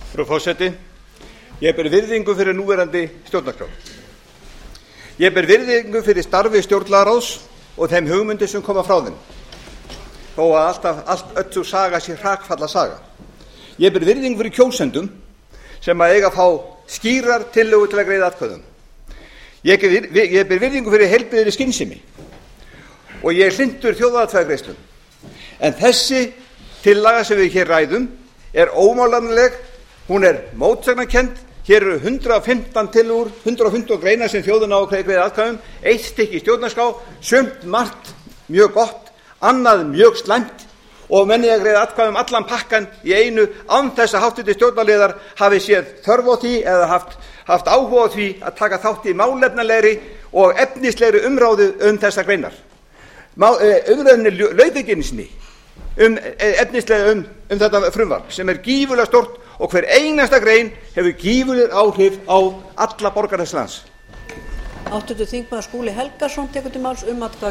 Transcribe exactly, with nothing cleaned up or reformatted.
Frú forseti, ég ber virðingu fyrir núverandi stjórnarskrá. Ég ber virðingu fyrir starfi stjórnlagaráðs og þeim hugmyndir sem koma frá þeim, þó að alltaf allt öll sú saga sé hrakfalla saga. Ég ber virðingu fyrir kjósendum sem að eiga að fá skýrar tillögur til að greiða atkvæðum. Ég, ég ber virðingu fyrir heilbrigðri skynsemi og ég er hlynntur þjóðaratkvæðagreiðslum. En þessi tillaga sem við hér ræðum er ómálefnaleg, hún er mótsagnarkennd. Hér eru hundrað og fimmtán tillögur, hundrað og fimmtán greinar sem þjóðin á að greiða atkvæðum, eitt stykki í stjórnarskrá, sumt margt mjög gott, annað mjög slæmt, og menn eiga að greiða atkvæðum allan pakkan í einu án þess að háttvirtir stjórnarliðar hafi séð þörf á því eða haft, haft áhuga á því að taka þátt í málefnalegri og efnislegri umræðu um þessar greinar. Umræðunni lauk ekki einu sinni um efnislega um, um þetta frumvarp sem er gífurlega stórt og hver einasta grein hefur gífurleg áhrif á alla borgara þessa lands. Háttvirtur þingmaður Skúli Helgason tekur til máls um atkvæðagreiðslur.